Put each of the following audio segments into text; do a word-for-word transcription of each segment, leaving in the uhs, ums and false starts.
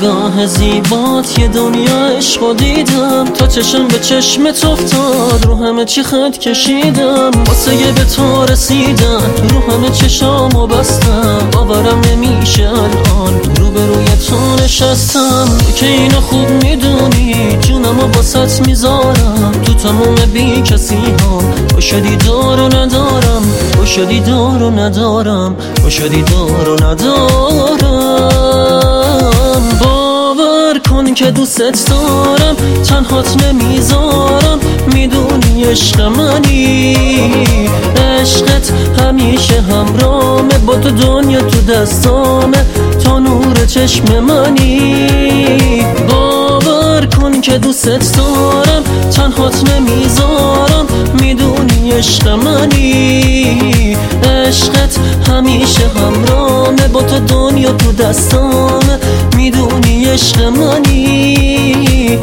نگاه زیبات یه دنیا عشق دیدم، تا چشم به چشمت افتاد رو همه چی خط کشیدم، واسه یه به تو رسیدم رو همه چشامو بستم، باورم نمیشه الان رو به روی تو نشستم. تو که اینو خوب میدونی جونمو واسط میذارم، تو تموم بی کسی ها باشدی دار و ندارم، باشدی دار و ندارم، باشدی دار و ندارم. باور کن که دوست دارم، تنهات نمیذارم، میدونی عشق منی، عشقت همیشه همرامه، با تو دنیا تو دستامه، تا نور چشم منی. باور کن که دوست دارم، تنهات نمیذارم، میدونی عشق منی، عشقت همیشه همرامه، با تو دنیا تو دستامه، میدونی عشق منی.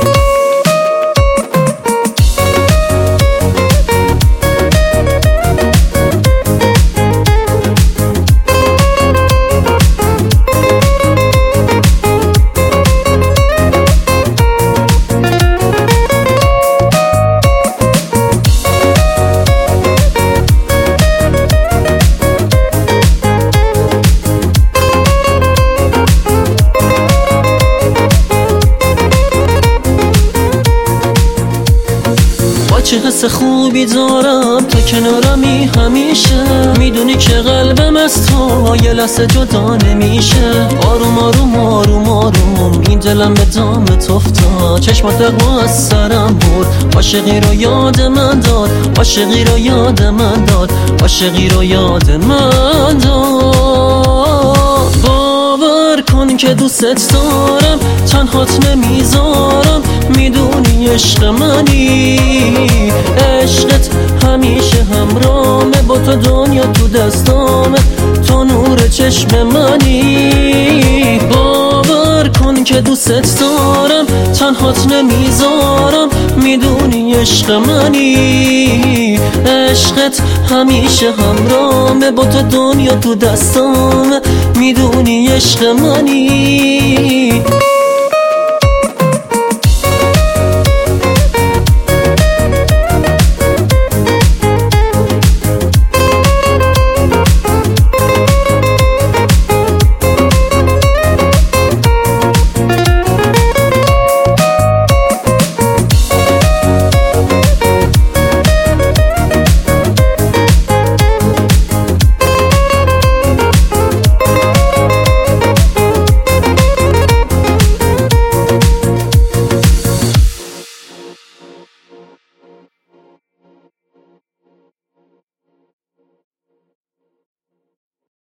چه حس خوبی دارم تا کنارمی همیشه، میدونی که قلبم از تو یه لحظه جدا نمیشه. آروم آروم آروم آروم این دلم به دامت افتاد، چشمات دقیقا از سرم برد، عاشقی رو یاد من داد، عاشقی رو یاد من داد، عاشقی رو یاد من داد. باور کن که دوست دارم، تنهات نمیذارم، میدونی عشق منی، عشقت همیشه همرامه، با تو دنیا تو دستامه، تو نور چشم منی. باور کن که دوست دارم، تنهات نمیذارم، میدونی عشق منی، عشقت همیشه همرامه، با تو دنیا تو دستامه، میدونی عشق منی.